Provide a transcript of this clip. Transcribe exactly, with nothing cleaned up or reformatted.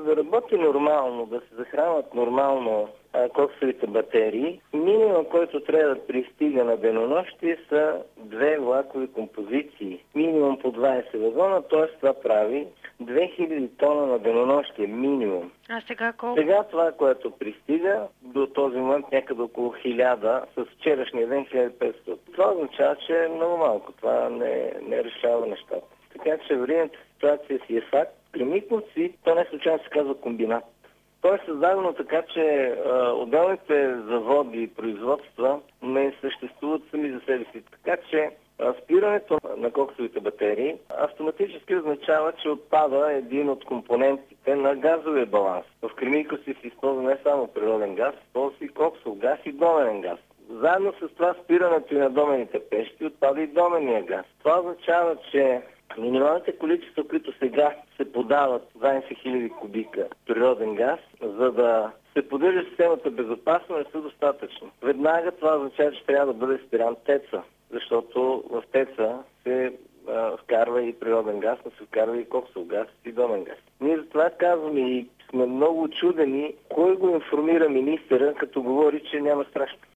да работи нормално, да се захранват нормално а, коксовите батерии, минимум, който трябва да пристига на денонощие са две влакови композиции. Минимум по двайсет вагона, т.е. това прави две хиляди тона на денонощие минимум. А сега колко? Сега това, което пристига до този момент някъде около хиляда, с вчерашния ден хиляда и петстотин. Това означава, че е много малко. Това не, не решава нещата. Така че аварийната ситуация си е факт. При Митници то не случайно се казва комбинат. То е създадено така, че а, отделните заводи и производства не съществуват сами за себе си. Така че а, спирането на коксовите батерии автоматически означава, че отпада един от компонентите на газовия баланс. В Кремиковци се използва не само природен газ, използва и коксов газ и доменен газ. Заедно с това спирането и на домените пещи отпада и доменния газ. Това означава, че минималните количества, които сега се подават, двайсет хиляди кубика природен газ, за да се поддържа системата безопасно, не са достатъчни. Веднага това означава, че трябва да бъде спиран теца, защото в теца се а, вкарва и природен газ, но се вкарва и коксов газ и домен газ. Ние за това казваме и сме много чудени кой го информира министъра, като говори, че няма страшно.